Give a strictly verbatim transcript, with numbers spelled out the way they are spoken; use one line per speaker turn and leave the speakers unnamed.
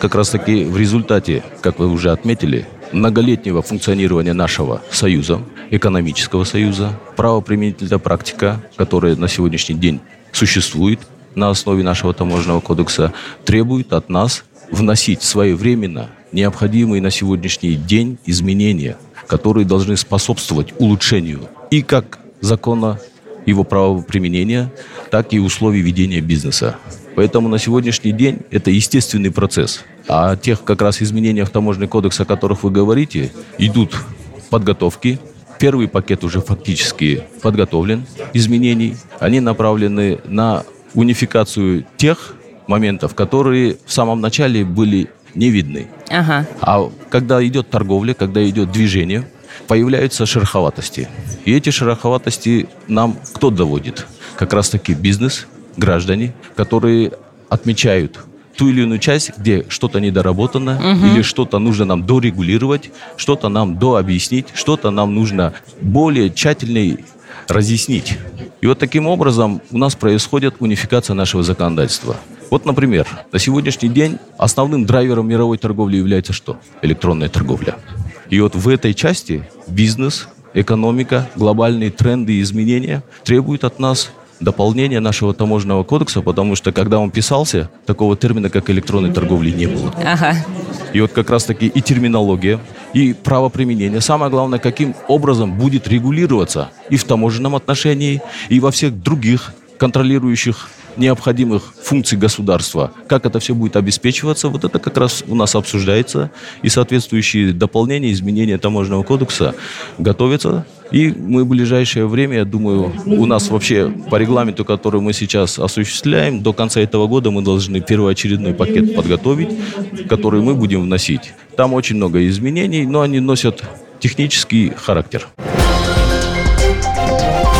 как раз-таки в результате, как вы уже отметили, многолетнего функционирования нашего союза, экономического союза, правоприменительная практика, которая на сегодняшний день существует на основе нашего таможенного кодекса, требует от нас вносить своевременно необходимые на сегодняшний день изменения, которые должны способствовать улучшению и как закона его правоприменения, так и условий ведения бизнеса. Поэтому на сегодняшний день это естественный процесс. А о тех как раз изменениях в таможенный кодекс, о которых вы говорите, идут подготовки. Первый пакет уже фактически подготовлен изменений. Они направлены на унификацию тех моментов, которые в самом начале были не видны.
Ага.
А когда идет торговля, когда идет движение, появляются шероховатости. И эти шероховатости нам кто доводит? Как раз-таки бизнес, граждане, которые отмечают ту или иную часть, где что-то недоработано, угу. или что-то нужно нам дорегулировать, что-то нам дообъяснить, что-то нам нужно более тщательно разъяснить. И вот таким образом у нас происходит унификация нашего законодательства. Вот, например, на сегодняшний день основным драйвером мировой торговли является что? Электронная торговля. И вот в этой части бизнес, экономика, глобальные тренды и изменения требуют от нас дополнения нашего таможенного кодекса, потому что, когда он писался, такого термина, как электронной торговли, не было.
Ага.
И вот как раз-таки и терминология, и правоприменение. Самое главное, каким образом будет регулироваться и в таможенном отношении, и во всех других контролирующих необходимых функций государства. Как это все будет обеспечиваться, вот это как раз у нас обсуждается. И соответствующие дополнения, изменения таможенного кодекса готовятся. И мы в ближайшее время, я думаю, у нас вообще по регламенту, который мы сейчас осуществляем, до конца этого года мы должны первоочередной пакет подготовить, который мы будем вносить. Там очень много изменений, но они носят технический характер.